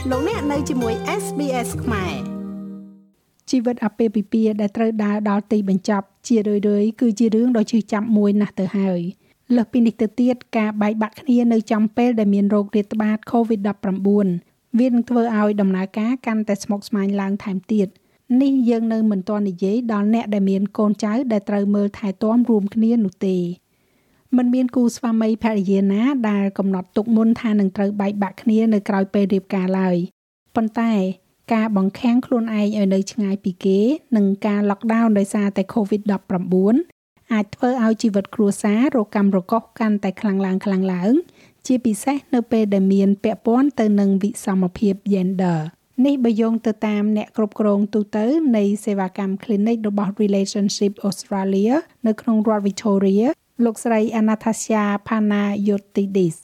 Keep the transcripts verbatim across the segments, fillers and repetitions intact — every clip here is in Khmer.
លោកអ្នកនៅជាមួយ เอส บี เอส ខ្មែរជីវិតអាពាហ៍ពិពាហ៍ដែលត្រូវដើរដល់ទីបញ្ចប់ជារឿយៗគឺជារឿងដ៏ឈឺចាប់មួយណាស់ទៅហើយលើសពីនេះទៅទៀតការបែកបាក់គ្នានៅចំពេលដែលមានโรគរាតត្បាត កូវីដ ដប់ប្រាំបួន វានឹងធ្វើឲ្យដំណើរការកាន់តែស្មុគស្មាញឡើងថែមទៀតនេះយើងនៅមិនទាន់និយាយដល់អ្នកដែលមានកូនចៅដែលត្រូវមើលថែទាំរួមគ្នានោះទេមិនមានគូស្វាមីភរិយាណាដែលកំណត់ទុកមុនថានឹងត្រូវបែកបាក់គ្នានៅក្រៅពេលរៀបការឡើយប៉ុន្តែការបង្ខាំងខ្លួនឯងឲ្យនៅឆ្ងាយពីគេនិងការ lockdown ដោយសារតែ កូវីដ ដប់ប្រាំបួន អាចធ្វើឲ្យជីវិតគ្រួសាររកាំរកូសកាន់តែខ្លាំងឡើងខ្លាំងឡើងជាពិសេសនៅពេលដែលមានពាក់ព័ន្ធទៅនឹងវិសមភាព gender នេះបើយោងទៅតាមអ្នកគ្រប់គ្រងទូទៅនៃសេវាកម្ម clinic របស់ Relationship Australia នៅក្នុងរដ្ឋ Victoria លោកស្រី Anastasia Panayotidis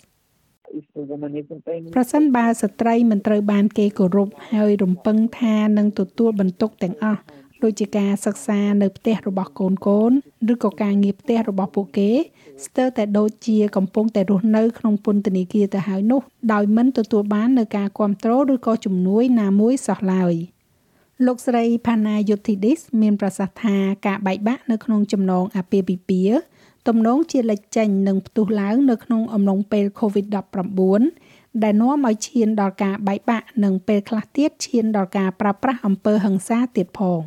ប្រសិនបើស្ត្រីមិនត្រូវបានគេគោរពហើយរំពឹងថានឹងទទួលបន្ទុកទាំងអស់ដូចជាការសិក្សានៅផ្ទះរបស់កូនកូនឬក៏ការងារផ្ទះរបស់ពួកគេស្ទើរតែដូចជាកំពុងតែរស់នៅក្នុងពន្ធនាគារទៅហើយនោះដោយមិនទទួលបាននូវការគាំទ្រឬក៏ជំនួយណាមួយសោះឡើយលោកស្រី Panayotidis មានប្រសាសន៍ថាការបែកបាក់នៅក្នុងចំណងអាពាហ៍ពិពាហ៍ទំនងជាលេចចេញនិងផ្ទុះឡើងនៅក្នុងអំឡុងពេល កូវីដ ដប់ប្រាំបួន ដែលនាំឲ្យឈានដល់ការបែកបាក់និងពេលខ្លះទៀតឈានដល់ការប្រើប្រាស់អំពើហិង្សាទៀតផង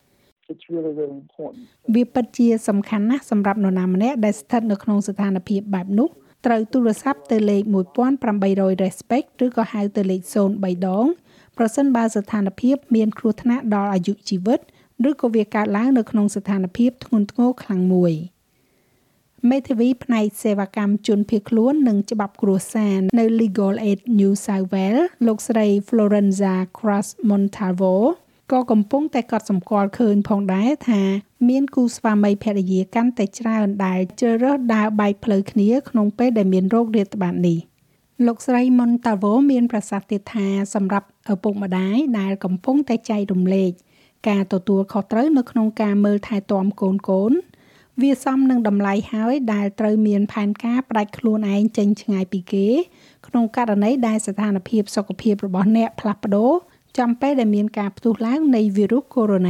វាពិតជាសំខាន់ណាស់សម្រាប់នរណាម្នាក់ដែលស្ថិតនៅក្នុងស្ថានភាពបែបនោះត្រូវទូរស័ព្ទទៅលេខមួយប្រាំបីរយ respect ឬក៏ហៅទៅលេខศูนย์ បីដងប្រសិនបើស្ថានភាពមានគ្រោះថ្នាក់ដល់អាយុជីវិតឬក៏វាកើតឡើងនៅក្នុងស្ថានភាពធ្ងន់ធ្ងរខ្លាំងមួយមេធាវីផ្នែកសេវាកម្មជនភៀសខ្លួននិងច្បាប់គ្រួសារនៅ Legal Aid New South Wales លោកស្រី Florenza Cross Montalvo ក៏កំពុងតែកត់សម្គាល់ឃើញផងដែរថាមានគូស្វាមីភរិយាកាន់តែច្រើនដែលជ្រើសរើសដើរបែកផ្លូវគ្នាក្នុងពេលដែលមានโรគរាតត្បាតនេះលោកស្រី Montalvo មានប្រសាសន៍ទៀតថាសម្រាប់ឪពុកម្ដាយដែលកំពុងតែចែករំលែកការទទួលខុសត្រូវនៅក្នុងការមើលថែទាំកូនកូនវាសមនឹងតម្លៃហើយដែលត្រូវមានផែនការផ្ដាច់ខ្លួនឯងចេញឆ្ងាយពីគេក្នុងករណីដែលស្ថានភាពសុខភាពរបស់អ្នកផ្លាស់ប្ដូរចំពេលដែលមានការផ្ទុះឡើងនៃវីរុសកូវីដ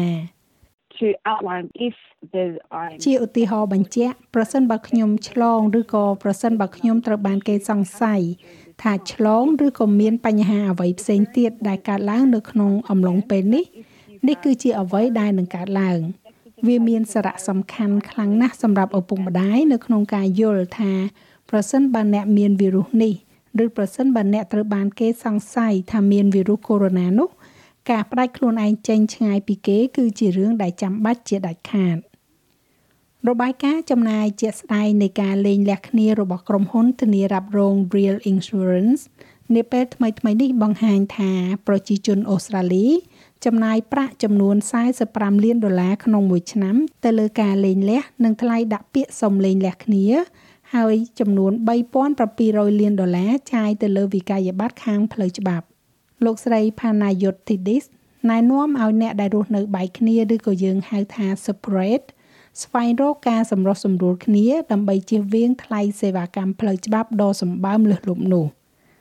to outline if there are ជាឧទាហរណ៍បញ្ជាក់ប្រសិនបើខ្ញុំឆ្លងឬក៏ប្រសិនបើខ្ញុំត្រូវបានគេសង្ស័យថាឆ្លងឬក៏មានបញ្ហាអ្វីផ្សេងទៀតដែលកើតឡើងនៅក្នុងអំឡុងពេលនេះនេះគឺជាអ្វីដែលនឹងកើតឡើងវាមានសារៈសំខាន់ខ្លាំងណាស់សម្រាប់ឪពុកម្ដាយនៅក្នុងការយល់ថាប្រសិនបើអ្នកមានវីរុសនេះឬប្រសិនបើអ្នកត្រូវបានគេសង្ស័យថាមានវីរុសកូវីដ នោះការផ្ដាច់ខ្លួនឯងចេញឆ្ងាយពីគេគឺជារឿងដែលចាំបាច់ជាដាច់ខាតរបាយការណ៍ចំណាយជាក់ស្ដែងនៃការលែងលះគ្នារបស់ក្រុមហ៊ុនធានារ៉ាប់រង Real Insurance នាពេលថ្មីៗនេះបង្ហាញថាប្រជាជនអូស្ត្រាលីចំណាយប្រាក់ចំនួនសែសិបប្រាំលានដុល្លារក្នុងមួយឆ្នាំទៅលើការលែងលះនិងថ្លៃដាក់ពាក្យសុំលែងលះគ្នាហើយចំនួនបីពាន់ប្រាំពីររយលានដុល្លារចាយទៅលើវិក័យប័ត្រខាងផ្លូវច្បាប់លោកស្រី Panayotidis ណែនាំឲ្យអ្នកដែលរស់នៅបែកគ្នាឬក៏យើងហៅថា separate ស្វែងរកការសម្រុះសម្រួលគ្នាដើម្បីជៀសវាងថ្លៃសេវាកម្មផ្លូវច្បាប់ដ៏សម្បើមលើសលប់នោះ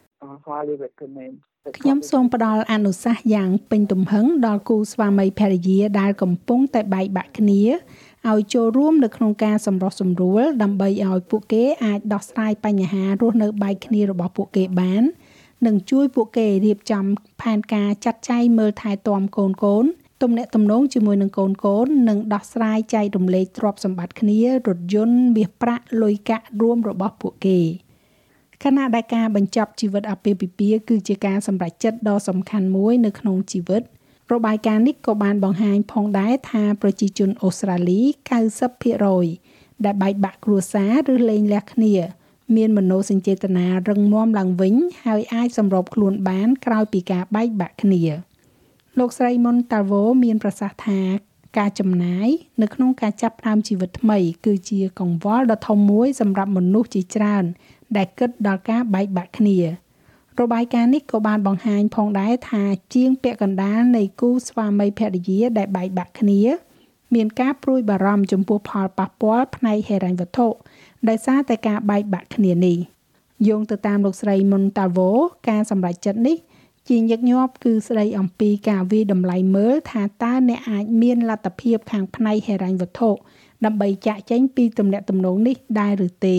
ខ្ញុំសូមផ្ដល់អនុសាសន៍យ៉ាងពេញទំហឹងដល់គូស្វាមីភរិយាដែលកំពុងតែបែកបាក់គ្នាឲ្យចូលរួមនៅក្នុងការសម្រុះសម្រួលដើម្បីឲ្យពួកគេអាចដោះស្រាយបញ្ហារស់នៅបែកគ្នារបស់ពួកគេបាននិងជួយពួកគេរៀបចំផែនការចាត់ចែងមើលថែទាំកូនកូនទំនាក់ទំនងជាមួយនឹងកូនកូននិងដោះស្រាយចែករំលែកទ្រព្យសម្បត្តិគ្នារថយន្តមាសប្រាក់លុយកាក់រួមរបស់ពួកគេខណៈដែលការបញ្ចប់ជីវិតអាពាហ៍ពិពាហ៍គឺជាការសម្រេចចិត្តដ៏សំខាន់មួយនៅក្នុងជីវិតរបាយការណ៍នេះក៏បានបង្ហាញផងដែរថាប្រជាជនអូស្ត្រាលី កៅសិបភាគរយ ដែលបែកបាក់គ្រួសារឬលែងលះគ្នាមានមនោសញ្ចេតនារឹងមាំឡើងវិញហើយអាចសម្របខ្លួនបានក្រោយពីការបែកបាក់គ្នាលោកស្រី Montalvo មានប្រសាសន៍ថាការចំណាយនៅក្នុងការចាប់ផ្ដើមជីវិតថ្មីគឺជាកង្វល់ដ៏ធំមួយសម្រាប់មនុស្សជាច្រើនដែលគិតដល់ការបែកបាក់គ្នារបាយការណ៍នេះក៏បានបង្ហាញផងដែរថាជាងពាក់កណ្ដាលនៃគូស្វាមីភរិយាដែលបែកបាក់គ្នាមានការព្រួយបារម្ភចំពោះផលប៉ះពាល់ផ្នែកហិរញ្ញវត្ថុដោយសារតែការបែកបាក់គ្នានេះយោងទៅតាមលោកស្រី Montalvo ការសម្រេចចិត្តនេះជាញឹកញាប់គឺស្ដីអំពីការវាយតម្លៃមើលថាតើអ្នកអាចមានលទ្ធភាពខាងផ្នែកហិរញ្ញវត្ថុដើម្បីចាក់ចែងពីទំនាក់ទំនងនេះដែរឬទេ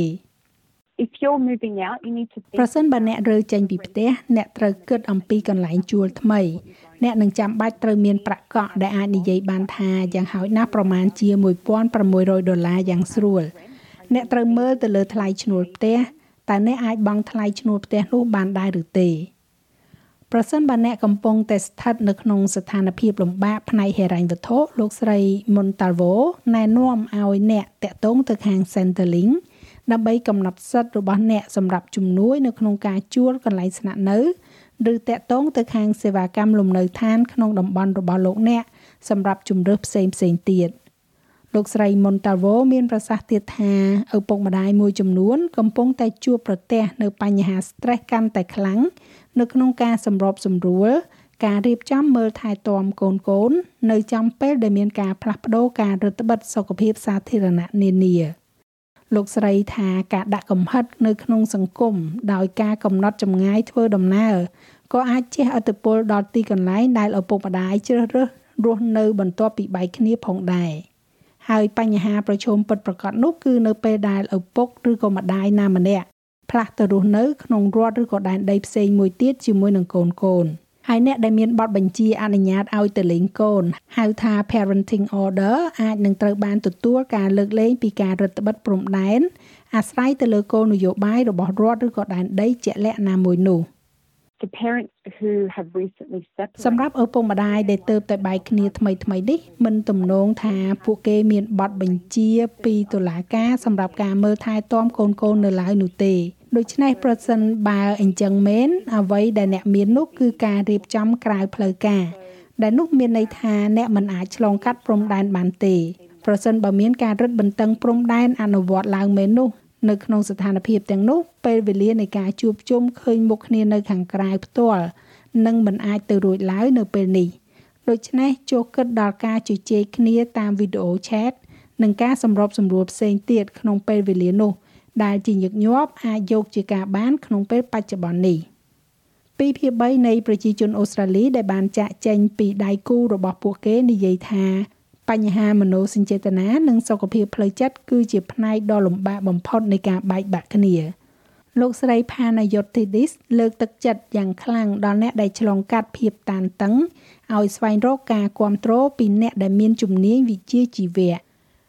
If you're moving out, you need to think. ប្រសិនបើអ្នករើចេញពីផ្ទះអ្នកត្រូវគិតអំពីកន្លែងជួលថ្មីអ្នកនឹងចាំបាច់ត្រូវមានប្រាក់កក់ដែលអាចនិយាយបានថាយ៉ាងហោចណាស់ប្រមាណជាone thousand six hundredដុល្លារយ៉ាងស្រួលអ្នកត្រូវមើលទៅលើថ្លៃឈ្នួលផ្ទះតើអ្នកអាចបង់ថ្លៃឈ្នួលផ្ទះនោះបានដែរឬទេប្រសិនបើអ្នកកំពុងតែស្ថិតនៅក្នុងស្ថានភាពលំបាកផ្នែកហិរញ្ញវត្ថុលោកស្រី Montalvo ណែនាំឲ្យអ្នកតាក់ទងទៅខាង Centrelink ដើម្បីកំណត់សិទ្ធិរបស់អ្នកសម្រាប់ជំនួយនៅក្នុងការជួលកន្លែងស្នាក់នៅឬតាក់ទងទៅខាងសេវាកម្មលំនៅឋានក្នុងតំបន់របស់លោកអ្នកសម្រាប់ជំរើសផ្សេងផ្សេងទៀតលោកស្រី Montalvo មានប្រសាសន៍ទៀតថាឪពុកម្ដាយមួយចំនួនកំពុងតែជួបប្រទះនៅបញ្ហា stress កាន់តែខ្លាំងនៅក្នុងការសម្របសម្រួលការរៀបចំមើលថែទាំកូនកូននៅចំពេលដែលមានការផ្លាស់ប្ដូរការរឹតបន្តឹងសុខភាពសាធារណៈនានាលោកស្រីថាការដាក់កំហិតនៅក្នុងសង្គមដោយការកំណត់ចម្ងាយធ្វើដំណើរក៏អាចជះឥទ្ធិពលដល់ទីកន្លែងដែលឪពុកម្ដាយជ្រើសរើសរស់នៅបន្ទាប់ពីបែកគ្នាផងដែរហើយបញ្ហាប្រឈមពិតប្រាកដនោះគឺនៅពេលដែលឪពុកឬក៏ម្ដាយណាម្នាក់ផ្លាស់ទៅរស់នៅក្នុងរដ្ឋឬក៏ដែនដីផ្សេងមួយទៀតជាមួយនឹងកូនកូនហើយអ្នកដែលមានបទបញ្ជាអនុញ្ញាតឲ្យទៅលេងកូនហៅថា parenting order អាចនឹងត្រូវបានទទួលការលើកលែងពីការរឹតបន្តឹងព្រំដែនអាស្រ័យទៅលើគោលនយោបាយរបស់រដ្ឋឬក៏ដែនដីជាក់លាក់ណាមួយនោះ The parents who have recently separated សម្រាប់ឪពុកម្ដាយដែលទើបតែបែកគ្នាថ្មីថ្មីនេះមិនទំនងថាពួកគេមានបទបញ្ជាពីតុលាការសម្រាប់ការមើលថែទាំកូនកូននៅឡើយនោះទេដូច្នេះប្រសិនបើអញ្ចឹងមែនអ្វីដែលអ្នកមាននោះគឺការរៀបចំក្រៅផ្លូវការដែលនោះមានន័យថាអ្នកមិនអាចឆ្លងកាត់ព្រំដែនបានទេប្រសិនបើមានការរឹតបន្តឹងព្រំដែនអនុវត្តឡើងមែននោះនៅក្នុងស្ថានភាពទាំងនោះពេលវេលានៃការជួបជុំឃើញមុខគ្នានៅខាងក្រៅផ្ទាល់នឹងមិនអាចទៅរួចឡើយនៅពេលនេះដូច្នេះចូលគិតដល់ការជជែកគ្នាតាមវីដេអូឆាតនិងការសម្របសម្រួលផ្សេងទៀតក្នុងពេលវេលានោះដែលជាញឹកញាប់អាចយកជាការបានក្នុងពេលបច្ចុប្បន្ននេះពីភាគបីនៃប្រជាជនអូស្ត្រាលីដែលបានចាក់ចែងពីដៃគូរបស់ពួកគេនិយាយថាបញ្ហាមនោសញ្ចេតនានិងសុខភាពផ្លូវចិត្តគឺជាផ្នែកដ៏លំបាកបំផុតនៃការបែកបាក់គ្នាលោកស្រី Panayotidis លើកទឹកចិត្តយ៉ាងខ្លាំងដល់អ្នកដែលឆ្លងកាត់ភាពតានតឹងឲ្យស្វែងរកការគាំទ្រពីអ្នកដែលមានជំនាញវិជ្ជាជីវៈ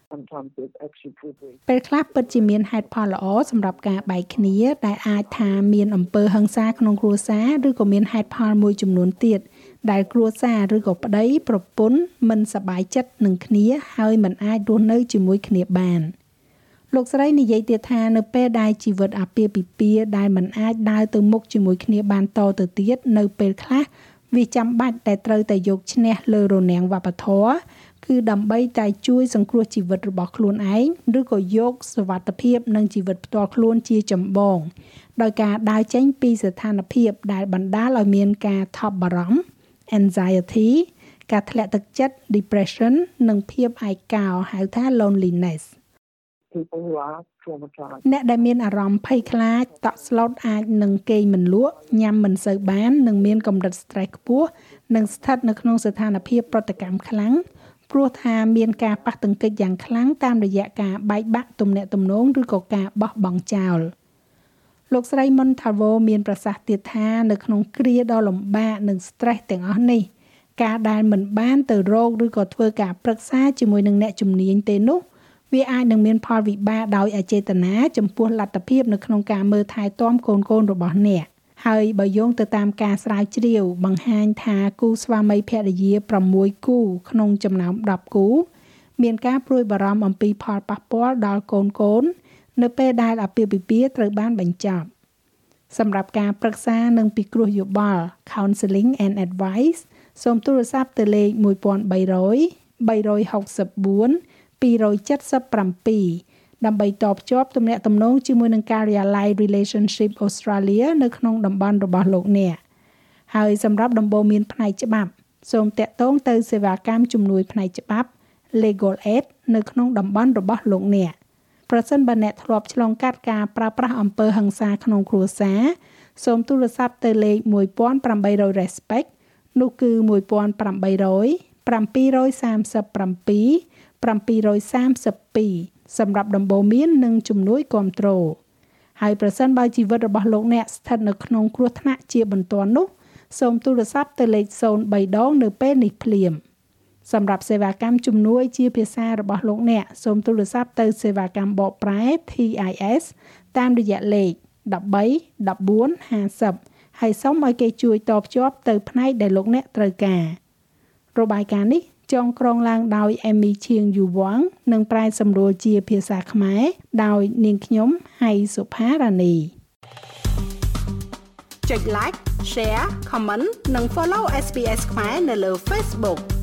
ពេលខ្លះពិតជាមានហេតុផលល្អសម្រាប់ការបែកគ្នាដែលអាចថាមានអំពើហិង្សាក្នុងគ្រួសារឬក៏មានហេតុផលមួយចំនួនទៀតដែលគ្រួសារឬក៏ប្តីប្រពន្ធមិនសប្បាយចិត្តនឹងគ្នាហើយមិនអាចរស់នៅជាមួយគ្នាបានលោកស្រីនិយាយទៀតថានៅពេលដែលជីវិតអាពាហ៍ពិពាហ៍ដែលមិនអាចដើរទៅមុខជាមួយគ្នាបានតទៅទៀតនៅពេលខ្លះវាចាំបាច់តែត្រូវតែយកឈ្នះលើរនាំងវប្បធម៌គឺដើម្បីតែជួយសង្គ្រោះជីវិតរបស់ខ្លួនឯងឬក៏យកសុវត្ថិភាពនិងជីវិតផ្ទាល់ខ្លួនជាចម្បងដោយការដើរចេញពីស្ថានភាពដែលបណ្ដាលឲ្យមានការថប់បារម្ភ anxiety ការធ្លាក់ទឹកចិត្ត depression និងភាពឯកោហៅថា loneliness អ្នកដែលមានអារម្មណ៍ភ័យខ្លាចតក់ស្លុតអាចនឹងគេងមិនលក់ញ៉ាំមិនសូវបាននិងមានកម្រិត stress ខ្ពស់និងស្ថិតនៅក្នុងស្ថានភាពប្រតិកម្មខ្លាំងព្រោះថាមានការប៉ះទង្គិចយ៉ាងខ្លាំងតាមរយៈការបែកបាក់ទំនាក់ទំនងឬក៏ការបោះបង់ចោលលោកស្រី Montalvo មានប្រសាសន៍ទៀតថានៅក្នុងគ្រាដ៏លំបាកនិង stress ទាំងអស់នេះការដែលមិនបានទៅរកឬក៏ធ្វើការប្រឹក្សាជាមួយនឹងអ្នកជំនាញទេនោះវាអាចនឹងមានផលវិបាកដោយអចេតនាចំពោះលទ្ធភាពនៅក្នុងការមើលថែទាំកូនកូនរបស់អ្នកហើយបើយោងទៅតាមការស្រាវជ្រាវបង្ហាញថាគូស្វាមីភរិយា6គូក្នុងចំណោម10គូមានការព្រួយបារម្ភអំពីផលប៉ះពាល់ដល់កូនកូននៅពេលដែលអាពាហ៍ពិពាហ៍ត្រូវបានបញ្ចប់សម្រាប់ការប្រឹក្សានិងពិគ្រោះយោបល់ Counseling and Advice សូមទូរស័ព្ទទៅលេខone three zero zero, three six four, two seven sevenដើម្បីតភ្ជាប់ទំនាក់ទំនងជាមួយនឹងការិយាល័យ Relationship Australia នៅក្នុងតំបន់របស់លោកអ្នកហើយសម្រាប់ដំបូន្មានផ្នែកច្បាប់សូមតាក់ទងទៅសេវាកម្មជំនួយផ្នែកច្បាប់ Legal Aid នៅក្នុងតំបន់របស់លោកអ្នកប្រសិនបើអ្នកធ្លាប់ឆ្លងកាត់ការប្រើប្រាស់អំពើហិង្សាក្នុងគ្រួសារសូមទូរស័ព្ទទៅលេខone eight hundred respect នោះគឺone eight hundred seven three seven seven twoសម្រាប់ដំបូន្មាននិងជំនួយគាំទ្រហើយប្រសិនបើជីវិតរបស់លោកអ្នកស្ថិតនៅក្នុងគ្រោះថ្នាក់ជាបន្ទាន់នោះសូមទូរស័ព្ទទៅលេខzero threeដងនៅពេលនេះភ្លាមសម្រាប់សេវាកម្មជំនួយជាភាសារបស់លោកអ្នកសូមទូរស័ព្ទទៅសេវាកម្មបកប្រែ T I S តាមរយៈលេខone three one four five zeroហើយសូមឲ្យគេជួយតភ្ជាប់ទៅផ្នែកដែលលោកអ្នកត្រូវការរបាយការណ៍នេះចងក្រងឡើងដោយ Amy Chiang Yu Wang និងប្រែសម្រួលជាភាសាខ្មែរដោយនាងខ្ញុំហៃសុផារ៉ានីចុច like share comment និង follow S B S ខ្មែរនៅលើ Facebook